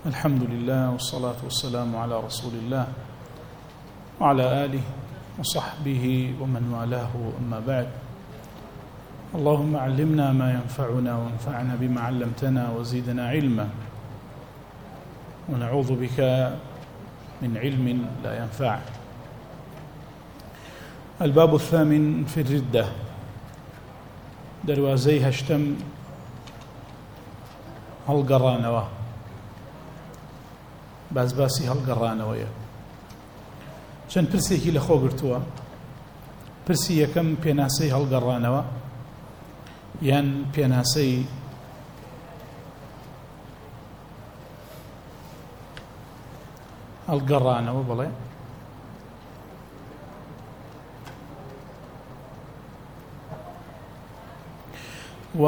الحمد لله والصلاة والسلام على رسول الله وعلى آله وصحبه ومن والاه، أما بعد. اللهم علمنا ما ينفعنا وانفعنا بما علمتنا وزيدنا علما، ونعوذ بك من علم لا ينفع. الباب الثامن في الردة، دروازي هشتم هەڵگەڕانەوە، باسی هەڵگەڕانەوەیە. چەند پرسێکی لەخۆ گرتووە. پرسی یەکەم پێناسەی هەڵگەڕانەوە یان پێناسەی هەڵگەڕانەوە بڵێ. و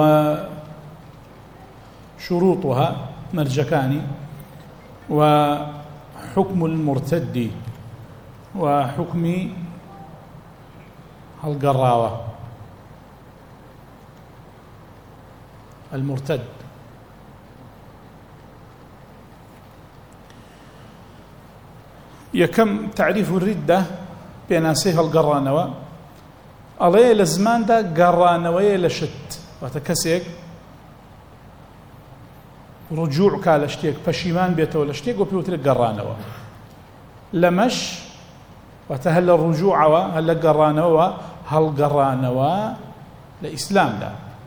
شروطها مرجكاني، وحكم المرتد وحكم القراوة. المرتد يكم تعريف الردة بيناسيها القرانوة عليه لزمان دا قرانوية لشت وتكسيك رجوع كالشتيك بشيمان بيته لشتيك وبيوتر قرانوا لمش وتهل الرجوع وهل قرانوا هل قرانوا لإسلام لا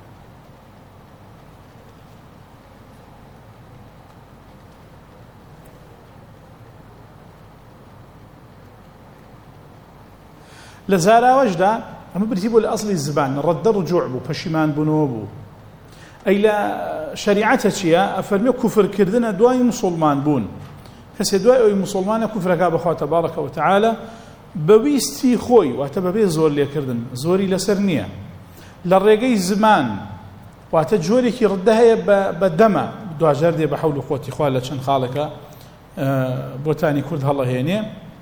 لزارا وجدا أما برتيبوا لأصل الزبان رد الرجوع بو بشيمان بنوبو أي لا شريعتها يا أفرمي كفر كردنا دواي مسلمان بون كسي دواي مسلمان كفر كاب خوا تبارك وتعالى بويستي خوي واتبابي زور لي كردن زوري لسرنيه للرقي زمان واتجوري كي ردها بدمه دوا جردي بحول قوتي خوالة شن خالك بوتاني كرد هلا هيني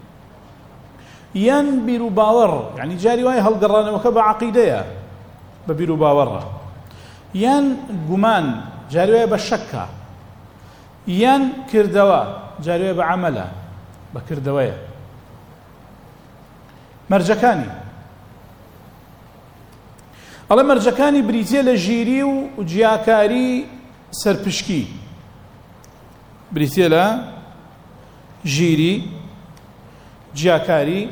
ينبر باور يعني جاري واي هالقرانا وكبا عقيدة ببيرو باورة ين قمان جاري بالشكة ين كردوا جاري بعمله بكردوية مرجكاني الله مرجكاني بريتي لجيري وجياكاري سربشكي بريتي لجيري جياكاري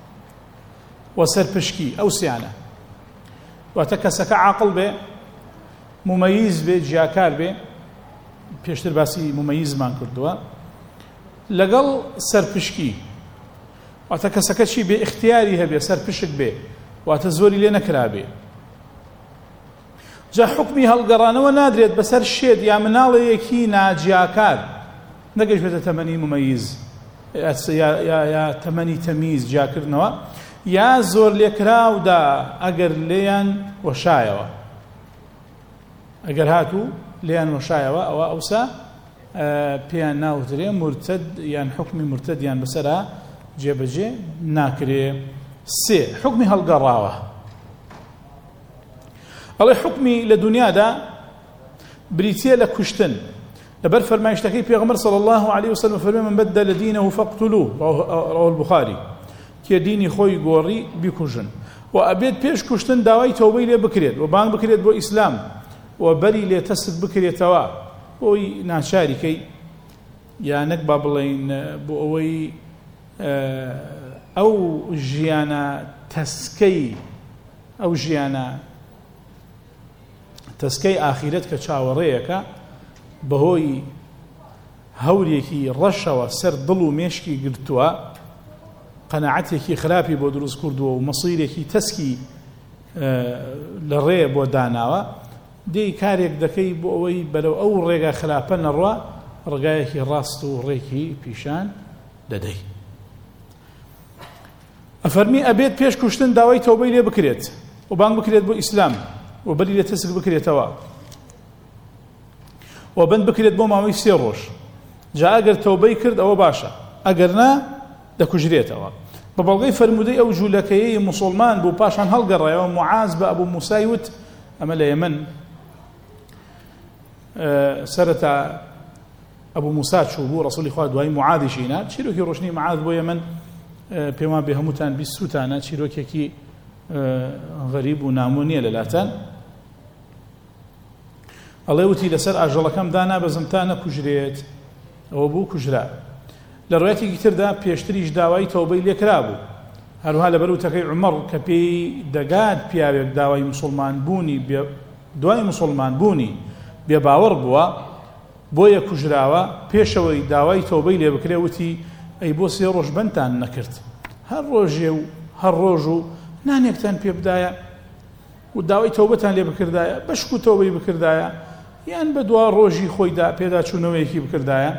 وسربشكي أو سيانة وتكسك عقل به مميز به جياكار به پێشتر باسی مميزمان کردووە لەگەڵ سەرپشکی واتە کەسەکە چی بێ اختیاری هەبێ سەرپشک بێ واتە زۆری لێ نەکرابێ. جا حکمی هەڵگەڕانەوە نادرێت بەسەر شێت یا مناڵەیەکی ناجیاکار نەگەیشت بێتە تەمەنی ممەیز یا تەمەنی تەمیز جیاکردنەوە یا زۆر لێکراودا ئەگەر لێیان وەشایەوە ئەگەر هاتوو لێیان وەشایەوە ئەوە ئەوسا پێیان ناوترێ مرتد یان حکمی مرتد یان بەسەرا جێبەجێ ناکرێ. سێ حکمی هەڵگەڕاوە ئەڵێ حکمی لە دنیادا بریتیە لە کوشتن لەبەر فەرمایشتەکەی پێغەمبەر صلی الله عليه وسلم فەرمێ من بدل دینه فاقتلوه رواه البخاري کێ دینی خۆی گۆڕی بیکوژن و ئەبێت پێش کوشتن داوای تەوبەی لێ بکرێت و بانگ بکرێت بۆ ئیسلام و بەری لێ تەست بکرێتەوە بۆی ناچاریکەی یانەک با بڵێن بۆ ئەوەی ئەو ژیانە تەسکەی ئەو ژیانە تەسکەی ئاخیرەت کە چاوەڕێیەکە بەهۆی هەورێکی ڕەشەوە سەر دڵ و مێشکی گرتووە قەناعەتێکی خراپی بۆ دروست کردووە و مەسیرێکی تەسکی لە ڕێ بۆ داناوە دێی کارێک دەکەی بۆ ئەوەی بەرەو ئەو ڕێگا خراپە نەڕوا ڕێگایەکی ڕاست و ڕێکی پیشان دەدەی. ئەفەرمی ئەبێت پێش کوشتن داوای تەوبەی لێ بکرێت و بانگ بکرێت بۆ ئیسلام و بەری لێ تەسک بکرێتەوە و بند بکرێت بۆ ماوەی 3 ڕۆژ. جا ئەگەر تەوبەی کرد ئەوە باشە، ئەگەر نا دەکوژرێتەوە. بە بەڵگەی فەرمودەی ئەو جوولەکەیەی موسڵمان بوو پاشان هەڵگەڕایەوە معاز بە ئەبوو موسای وت ئەمە لە یەمەن سەرەتا أبو موسى شوبو رسول الله دوای معاذ شینا چیرۆکی ڕۆشنی معاذ بۆ یەمن پێمان بێ هەمووتان بیستوتانە چیرۆکێکی غەریب و نامۆ نییە لەلاتان ئەڵێ وتی لەسەر ئاژەڵەکەم دانابەزم تا نەکوژرێت ئەوە بوو کوژرا لە ڕوایەتێکی تردا پێشتریش داوای تەوبەی لێکرا بوو هەروها لەبەر وتەکەی عومەڕ کە پێی دەگات پیاوێک داوای مسلمان بوونی دوای مسلمان بوونی بێباوەڕ بووە بۆیە کوژراوە پێشەوەی داوای تەوبەی لێ بکرێ وتی ئەی بۆ 3 ڕۆژ بەندتان نەکرد هەر ڕۆژێ و هەر ڕۆژ و نانێکتان پێ بدایە و داوای تەوبەتان لێ بکردایە بەشک و تەوبەی بکردایە یان بە دوا ڕۆژی خۆیدا پێدا چوونەوەیەکی بکردایە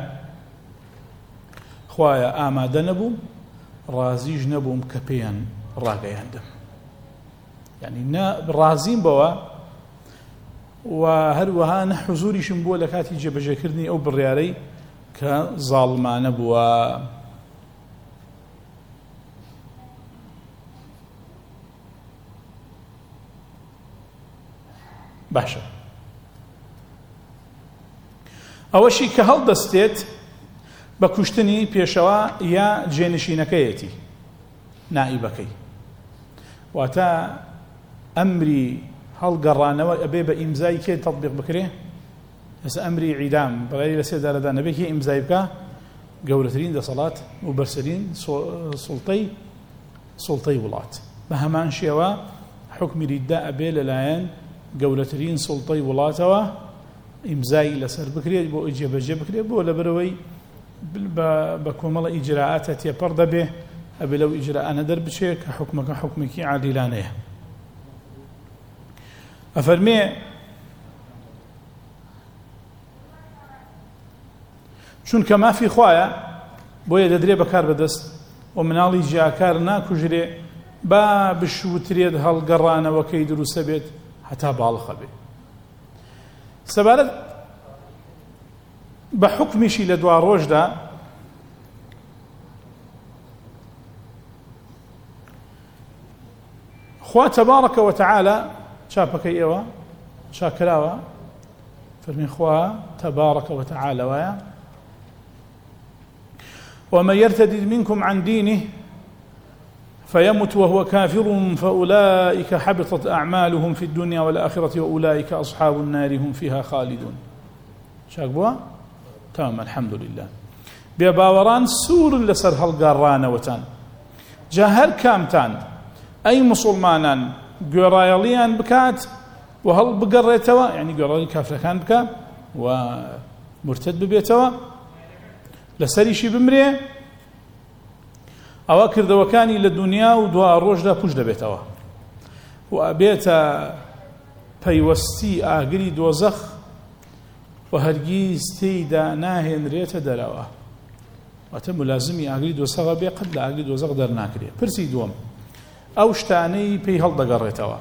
خوایە ئامادە نەبووم ڕازیش نەبووم کە پێیان ڕاگەیاندم یعنی ڕازیم بەوە و هەروەها نەحزوریشم بووە لە کاتی جێبەجێکردنی ئەو بڕیارەی کە زاڵمانە بووە باشە ئەوەشی کە هەڵدەستێت بە کوشتنی پێشەوە یا جێنشینەکەیەتی نائیبەکەی واتە ئەمری هەڵگەڕانەوە ئەبێ بە ئیمزای کێ تەطبیق بکرێ ئەس ئەمری عیدام بەغێری لە 3 دارەدا نەبێ کێ ئیمزای بکە گەورەترین دەسەڵات و بەرسەرین سوڵتەی وڵات بە هەمان شێوە حکمی ریددا ئەبێ لەلایەن گەورەترین سوڵتەی وڵاتەوە ئیمزای لەسەر بکرێت بۆ جێبەجێ بکرێت بۆ لەبەرەوەی بە کۆمەڵە ئیجراعاتە تێپەڕ دەبێ ئەبێ لەو ئیجراعانە دەربچێت کە حکمەکە حکمێکی عادیلانەیە ئەفەرمێ چونکە مافی خوایە بۆیە دەدرێ بەکار بەدەست و مناڵی جیاکار ناکوژرێ با بشوترێت هەڵگەڕانەوەکەی دروستە بێت هەتا باڵخە بێ سەبارەت بە حکمیشی لە دوا ڕۆژدا خوا تەبارەکە وتەعالە چاپەکەی ئێوە چاکراوە فەرمی خوا تەبارەکە وتەعالە وایە ومن يرتد منكم عن دينه فيمت وهو كافر فأولئك حبطت أعمالهم في الدنيا والآخرة وأولئك أصحاب النار هم فيها خالدون شاكبوا تمام الحمد لله بباوران سور لسر هالقاران وتان جاهر كامتان أي مسلمانان قرايليان بكات وهل بقريتوا يعني قرايلي كافر كان بكا ومرتد ببيتوا لسريشي بمريه ئەوە کردەوەکانی لە دنیا و دوا ڕۆژدا پوش دەبێتەوە و ئەبێتە پەیوەستی ئاگری دۆزەخ و هەرگیز تێیدا ناهێنرێتە دەرەوە واتە ملازمی ئاگری دۆزەخە بێ قەت لە ئاگری دۆزەخ دەرناکرێت پرسی دووەم ئەو شتانەی پێی هەڵدەگەڕێتەوە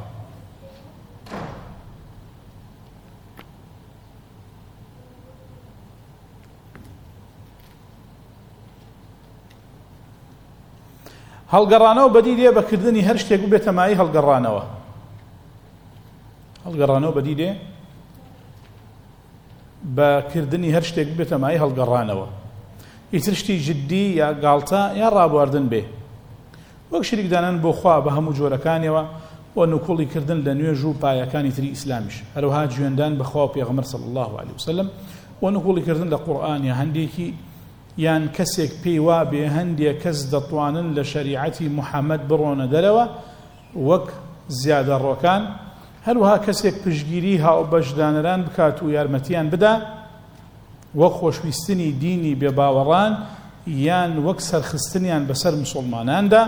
هەڵگەڕانەوە بەدی دێ بەکردنی هەر شتێک بێتە مای هەڵگەڕانەوە بەدی دێ بەکردنی هەر شتێک بێتە مای هەڵگەڕانەوە ئیتر شتی جددی یا گاڵتە یا ڕابواردن بێ وەک شریکدانان بۆ خوا بە هەموو جۆرەکانیەوە و نوکۆڵیکردن لە نوێژ و پایەکانی تری ئیسلامیش هەروەها جوێندان بەخوا و پێغەمبەر صلی الله علیه وسلم و نوکۆڵیکردن لە قورئان یا هەندێکی یان کەسێک پێی وا بێ هەندێک کەس دەتوانن لە شەریعەتی محەممەد بڕۆنە دەرەوە وەک زیادە ڕۆکان هەروەها کەسێک پشگیری هاو بەشدانەران بکات و یارمەتیان بدا وەک خۆشویستنی دینی بێباوەڕان یان وەک سەرخستنیان بەسەر مسلماناندا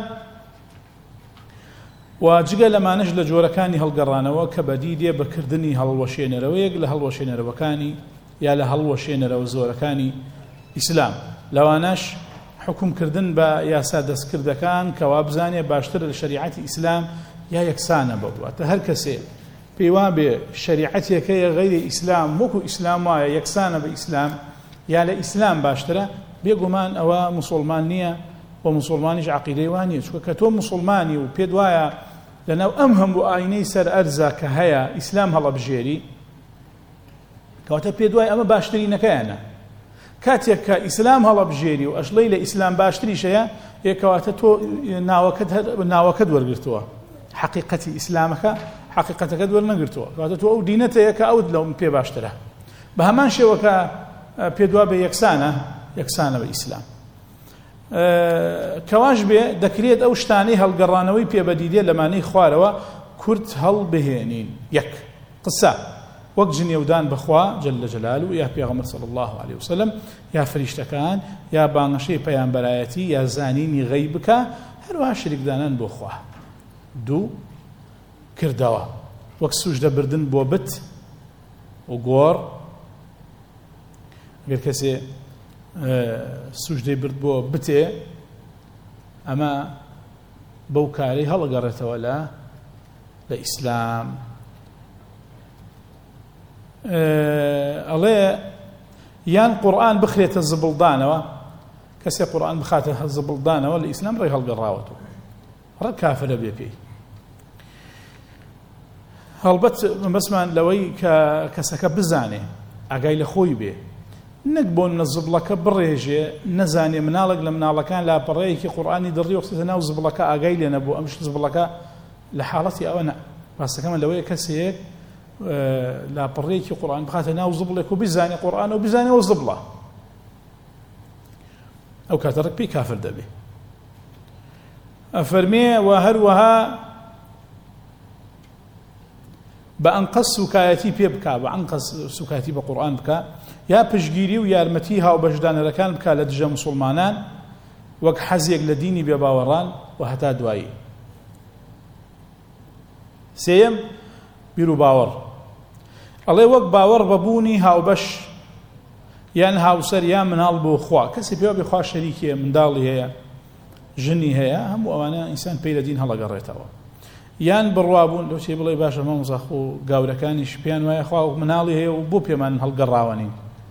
و جگە لەمانش لە جۆرەکانی هەڵگەڕانەوە کە بەدی دێ بەکردنی هەڵوەشێنەرەوەیەک لە هەڵوەشێنەرەوەکانی یا لە هەڵوەشێنەرەوە زۆرەکانی ئیسلام لەوانەش حکومکردن بە یاسا دەستکردەکان کەوا بزانێ باشتر لە شریعەتی ئیسلام یا یەکسانە ببواتە هەر کەسێ پێی وا بێ شریعەتێکەیە غەیری ئیسلام وەکو ئیسلام وایە یەکسانە بە ئیسلام یا لە ئیسلام باشترە بێگومان ئەوە مسلمان نییە و مسلمانیش عەقیدەی وان نییە چونکە کە تۆ مسلمانی و پێت وایە لەناو ئەم هەموو ئاینەی سەر ئەرزە کە هەیە ئیسلام هەڵەبژێری کەواتە پێت وایە ئەمە باشترینەکەیانە کاتێک کە ئیسلام هەڵەبژێری و ئەشڵەی لە ئیسلام باشتریشەیە یەکەواتە تۆ ناوەکەت وەرگرتووە، حقیقەتی ئیسلامەکە حقیقەتەکەت وەرنەگرتووە، کەواتە تۆ ئەو دینەتەیە کە ئەوت لەو پێ باشترە. بە هەمان شێوەکە پێدوا بێ یەکسانە بە ئیسلام. کەواش بێ دەکرێت ئەو شتانەی هەڵگەڕانەوەی پێبەدیدێ لەمانەی خوارەوە کورت هەڵبهێنین. یەک قسە وەک جنێودان بەخوا جل جلاله یا پێغەمبەر صلی الله عليه وسلم یا فریشتەکان یا بانگەشەی پەیامبەرایەتی یا زانینی غەیبکە، هەروەها شریکدانان بۆ خوا. دوو کردەوە وەک سوژدە بردن بۆ بت و گۆڕ. ئەگەر کەسێ سوژدەی برد بۆ بتێ ئەمە بەو کارەی هەڵەگەڕێتەوە لە ئیسلام. ئەڵێ یان قورئان بخرێتە زبڵدانەوە، کەسێ قورئان بخاتە زبڵدانەوە لە ئیسلام ڕێی هەڵگەڕاوەتەوە، ڕەت کافرە بێ پێی. هەڵبەت بەسمان لەوەی کە کەسەکە بزانێ ئاگای لە خۆی بێ، نەک بۆ نەزبڵەکە بڕێژێ نەزانێ مناڵێک لە مناڵەکان لاپەڕەیەکی قورئانی دڕی وەختە ناو زبڵەکە ئاگای لێ نەبوو، ئەمش زبڵەکە لە حاڵەتی ئەوە نە. باسەکەمە لەوەیە کەسێک لاپەڕەیەکی قورئان بخاتە ناو زبڵێک و بیزانێ قورئان و بیزانێەوە زبڵە، ئەو کاتەڕێک پێی کافر دەبێ. ئەفەرمێ و هەروەها بە ئەنقەس سوکایەتی پێ بکا، بە ئەنقەس سوکایەتی بە قورئان بکە، یا پشگیری و یارمەتی هاوبەشدانەرەکان بکە لە دژە موسڵمانان وەک حەزێک لە دینی بێباوەڕان و هەتا دوایی. سێیەم بیر و باوەڕ. ئەڵێ وەک باوەڕ بەبوونی هاوبەش یان هاوسەر یان مناڵ بۆ خوا، کەسی پێوە بێ خوا شەریکێ، منداڵی هەیە، ژنی هەیە، هەموو ئەوانە ئینسان پێی لە دین هەڵەگەڕێتەوە. یان بڕوابوون لەو چێ بڵێ باشە مەمەزەخ و گاورەکانیش پێیان وایە خوا مناڵی هەیە و بۆ پێمان هەڵگەڕاوەنین،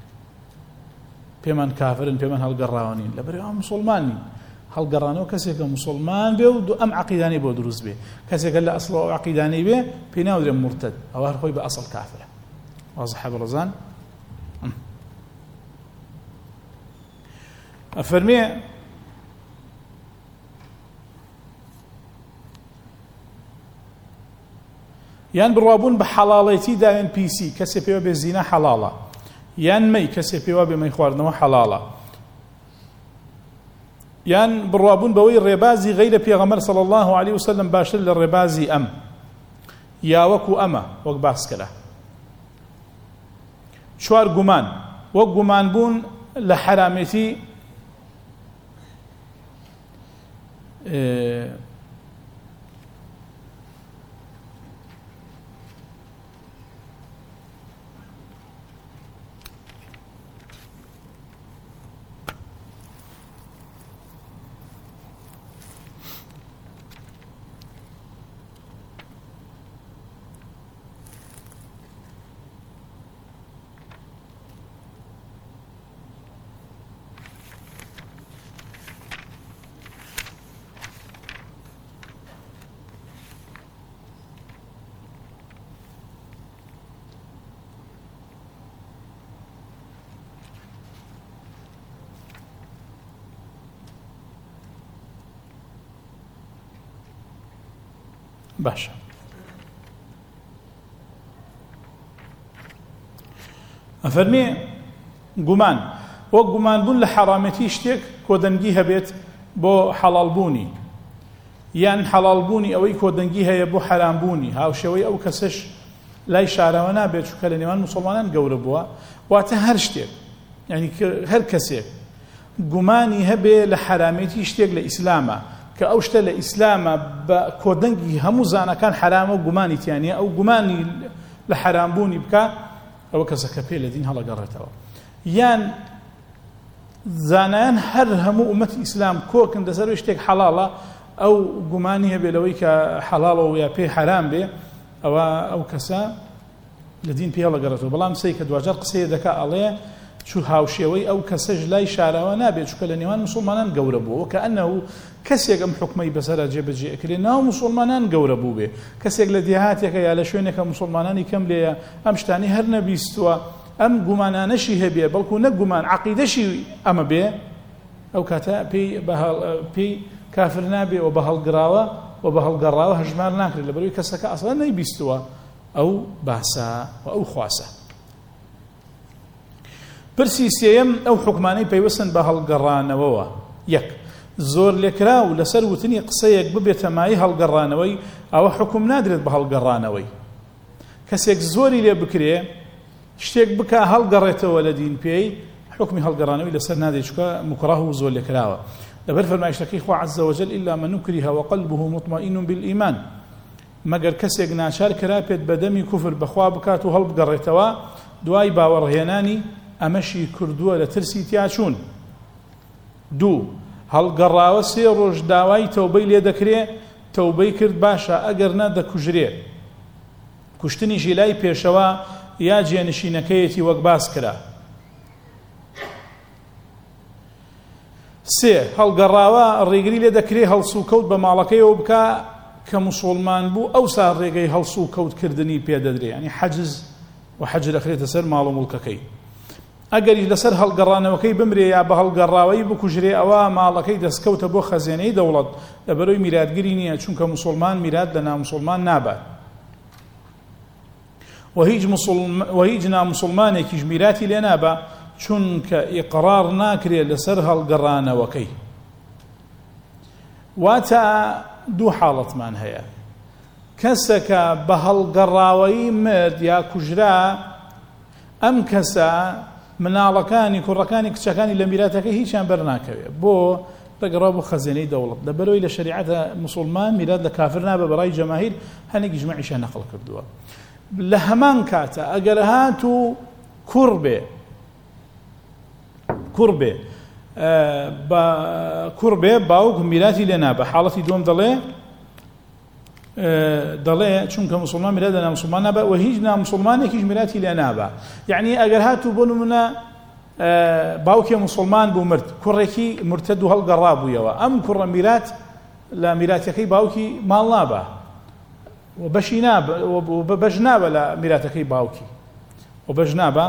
پێمان کافرن، پێمان هەڵگەڕاوەنین، لەبەرەوە موسڵمانین. هەڵگەڕانەوە کەسێکە موسڵمان بێ و ئەم عەقیدانەی بۆ دروست بێ، کەسێکە لە ئەسڵەوە عەقیدانەی بێ پێی ناودرێ مرتەد، ئەوە هەر خۆی بە ئەسڵ کافرە. وازحە بەڕێزان. ئەفەرمێ یان بڕوابوون بە حەڵاڵەتی داوێن پیسی، کەسێ پێوە بێ زینە حەڵاڵە، یان مەی کەسێ پێوە بێ مەی خواردنەوە حەڵاڵە، یان بڕوابوون بەوەی ڕێبازی غەیرە پێغەمبەر صلی الله عليه وسلم باشتر لە ڕێبازی ئەم یا وەکو ئەمە وەک باسکەرە. چوار گومان وەک گومان بوون لە حرامەتی باشە. ئەفەرمێ گومان وەک گومان بوون لە حەرامەتی شتێک کۆدەنگی هەبێت بۆ حەڵاڵبوونی، یان حەڵاڵبوونی ئەوەی کۆدەنگی هەیە بۆ حەرامبوونی، هاوشێوەی ئەو کەسەش لای شارەوە نابێت چونکە لە نێوان موسڵمانان گەورە بووە. واتە هەر شتێک، یعنی هەر کەسێک گومانی هەبێ لە حەرامەتی شتێک لە ئیسلامە کە ئەو شتە لە ئیسلامە بە کۆدەنگی هەموو زانەکان حرامە و گومانی تیانە، ئەو گومانی لە حرامبوونی بکە، ئەوە کەسەکە پێ لە دین هەڵەگەڕێتەوە. یان زانایان هەر هەموو ئومەتی ئیسلام کۆکن دەسەر شتێک حەڵاڵە، ئەو گومانی هەبێ لەوەی کە حەڵاڵەوە یا پێی حرام بێ، ئەوە ئەو کەسە لە دین پێ هەڵەگەڕێتەوە. بەڵام سەی کە دوجار قسەیە دەکا ئەڵێ چوو هاوشێوەی ئەو کەسەش لای شاراوە نابێت چونکە لە نێوان موسڵمانان گەورە بوو، کە ئەنەو کەسێک ئەم حکمەی بەسەرە جێبەجێ ئەکرێ ناو موسڵمانان گەورە بوو بێ، کەسێک لە دێهاتێکە یا لە شوێنێکە موسڵمانانی کەم لێیە ئەم شتانی هەر نەبیستووە ئەم گومانانەشی هەبێ بەڵکو نەک گومان عەقیدەشی ئەمە بێ ئەو کاتە پێی کافر نابێ و بە هەڵگراوە و بە هەڵگەڕاوە هەژمار ناکرێت لەبەرەوەی کەسەکە ئەسڵا نەیبیستووە ئەو باسە و ئەو خواسە. پرسی سێیەم ئەو حکمانەی پەیوەستن بە هەڵگەڕانەوەوە. یەک، زۆر لێکرا و لەسەر وتنی قسەیەک ببێتە مای هەڵگەڕانەوەی، ئەوە حکم نادرێت بە هەڵگەڕانەوەی. کەسێک زۆری لێ بکرێ شتێک بکە هەڵگەڕێتەوە لە دین پێی، حکمی هەڵگەڕانەوەی لەسەر نادێت چونکە مکڕەه و زۆر لێکراوە. لەبەر فەرمایشتەکەی خوا عەزە وەجەل ئیلا من نوکریه وقلبه مطمئن بالإیمان، مەگەر کەسێک ناچار کرا پێت بەدەمی کوفر بەخوا بکات و هەڵبگەڕێتەوە دوای باوەڕهێنانی ئەمەشی کردووە لە ترسی تیاچوون. دوو، هەڵگەڕاوە 3 ڕۆژ داوای تەوبەی لێ دەکرێ، تەوبەی کرد باشە، ئەگەر نە دەکوژرێ. کوشتنیشی لای پێشەوە یا جێنشینەکەیەتی وەک باس کرا. 3، هەڵگەڕاوە ڕێگری لێ دەکرێ هەڵسو کەوت بە ماڵەکەیەوە بکە کە مسلمان بوو، ئەوسا ڕێگەی هەڵسو کەوتکردنی پێدەدرێ، ینی حەجز و حەج دەخرێتە سەر ماڵ و مڵکەکەی. ئەگەری لەسەر هەڵگەڕانەوەکەی بمرێ یا بە هەڵگەڕاوەی بکوژرێ، ئەوە ماڵەکەی دەستکەوتە بۆ خەزێنەی دەوڵەت، لەبەرەوەی میراتگیری نییە، چونکە مسلمان میرات لە نامسلمان نابات و هیچ نامسلمانێکیش میراتی لێ نابا، چونکە ئیقرار ناکرێت لەسەر هەڵگەڕانەوەکەی. واتە دوو حاڵەتمان هەیە، کەسەکە بە هەڵگەڕاوەی مرد یا کوژرا، ئەم کەسە مناڵەکانی کوڕەکانی کچەکانی لە میراتەکەی هیچیان بەرناکەوێت، بۆ دەگەڕا بۆ خەزێنەی دەوڵەت، لەبەرەوەی لە شەریعەتە مسلمان میرات لە کافر نابە بەڕای جەماهیر، هەنێکی جمەعیشیان نەقڵ کردووە. لە هەمان کاتە ئەگەر هات و کوڕ بێ باوک میراتی لێ نابە. حاڵەتی دوم دەڵێ چونکە مسلمان میرات لە نامسلمان نابە و هیچ نامسلمانێکیش میراتی لێ نابە. یعنی ئەگەر هات و بۆ نمونە باوکێ مسلمان بوو مرد، کوڕێکی مرتد و هەڵگەڕا بوویەوە، ئەم کوڕە میرات لە میراتەکەی باوکی ماڵ نابە و بەش نابە لە میراتەکەی باوکی و بەش نابە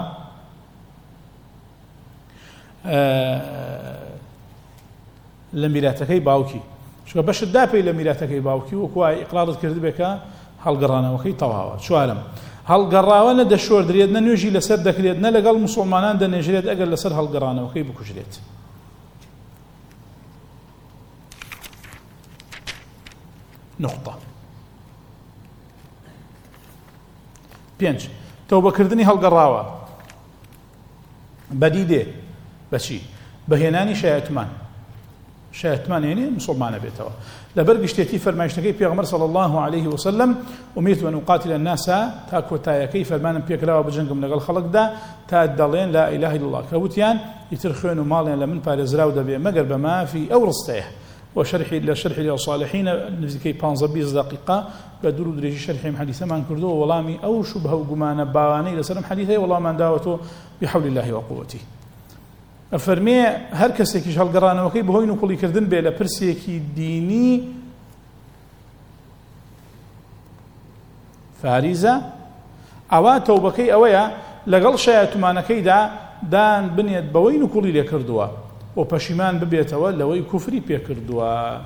لە میراتەکەی باوکی، چونکە بەشت داپێی لە میراتەکەی باوکی و کوای ئیقرارت کرد بێکە هەڵگەڕانەوەکەی تەواوە. چوارم، هەڵگەڕاوە نە دەشۆردرێت نە نوێژی لەسەر دەکرێت نە لەگەڵ مسلمانان دەنێژرێت ئەگەر لەسەر هەڵگەڕانەوەکەی بکوژرێت. نقطة. 5، تەوبەکردنی هەڵگەڕاوە بەدیدێ بەچی؟ بەهێنانی شایەتمان یعنی مسلمانە بێتەوە. لەبەر گشتێتی فەرمایشتەکەی پێغەمبەر صلی الله عليه وسلم ئومیرت أن أقاتل الناس تا کۆتایەکەی فەرمانم پێکراوە بجەنگم لەگەڵ خەڵکدا تا دەڵێن لا إله إلا الله، کەوتیان ئیتر خوێن و ماڵیان لە من پارێزراو دەبێ مەگەر بە مافی ئەو ڕستەیە. وشرحي للصالحين نزكي 15-20 دقيقة بدور دريجي شرحي حديثا من كردو والله أو شبه وجمانة باواني لسلم حديثه والله من دعوته بحول الله وقوته. فرمي هر کسی که هەڵگەڕانەوەکەی وكي بهوين وكل كردن بلا برسيكي ديني فاريزة أوا توبكي أويا لقل شيئتمانكي دان بنيت بوين وكل اللي كردوا و پەشیمان ببێتەوە لەوەی کوفری پێکردووە.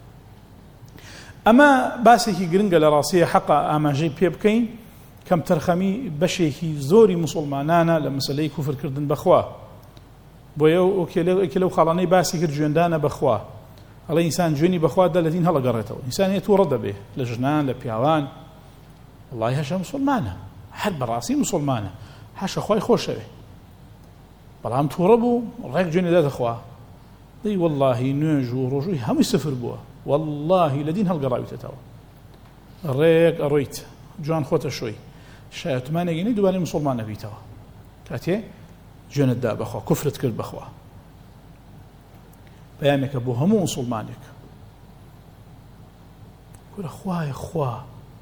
ئەمە باسێکی گرنگە لە ڕاستیە حەقا ئاماژەی پێ بکەین کەم تەرخەمی بەشێکی زۆری مسلمانانە لە مەسەلەی کوفرکردن بەخوا. بۆیە ئەوکێ لەو خاڵانەی باسی کرد جوێندانە بەخوا، ئەڵێ ئینسان جوێنی بەخوا دا لە دین هەڵەگەڕێتەوە، ئینسان تووڕە دەبێ لە ژنان لە پیاوان، وڵڵی هەشە مسلمانە، هەر بەڕاستی مسلمانە، هەشە خوای خۆشەوێ، بەڵام تووڕە بوو ڕێک جوێنی دەدەخوا، دەی وەڵڵاهی نوێژ و ڕۆژووی هەمووی سفر بووە، وەڵڵاهی لە دین هەڵگەڕاویتەوە، ڕێک ئەڕۆیت جوان خۆتە شۆی شایەتمانێکی دووبارەی مسلمان نەبیتەوە، کاتێ جوێنتدا بەخوا کوفرت کرد بەخوا. پەیامێکە بۆ هەموو مسلمانێک، کورە خوایە خوا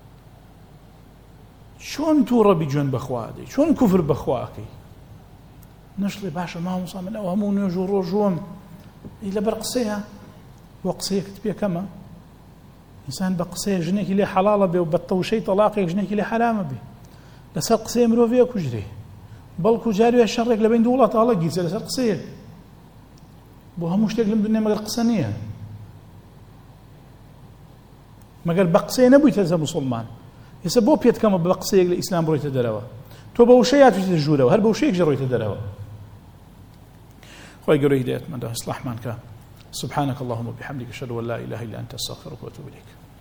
چۆن تووڕە بیجوێن بەخوا دەی، چۆن کوفر بەخوا ئەکەی، نەشڵێ باشە مامۆستا من ئەو هەموو نوێژ و ڕۆژووم لەبەر قسەیە، بۆ قسەیەکت پێکەمە، ئینسان بە قسەیە ژنێکی لێ حەڵاڵە بێ و بە تەوشەی تەلاقێک ژنێکی لێ حەرامە بێ، لەسەر قسەی مرۆڤ کوژرێ، بەڵکو جاروێ شەڕێک لە بین دوو وڵات هەڵە گیرچە لەسەر قسەیەک بۆ هەموو شتێک لەم دنیا مەگەر قسە نییە مەگەر بە قسەیە نەبوویتە زە موسڵمان ئێستا بۆ پێتکەمە بە قسەیەک لە ئیسلام بڕۆیتە دەرەوە تۆ بە وشەیە هاتوویتە ژوورەوە هەر بە وشەیەک ژەڕۆیتە دەرەوە خۆی گەورەی هیدایەتمەندە ئیسلاحمان کە سبحانك اللهم وبحمدك اشهد ان لا اله الا انت استغفرك واتوب اليك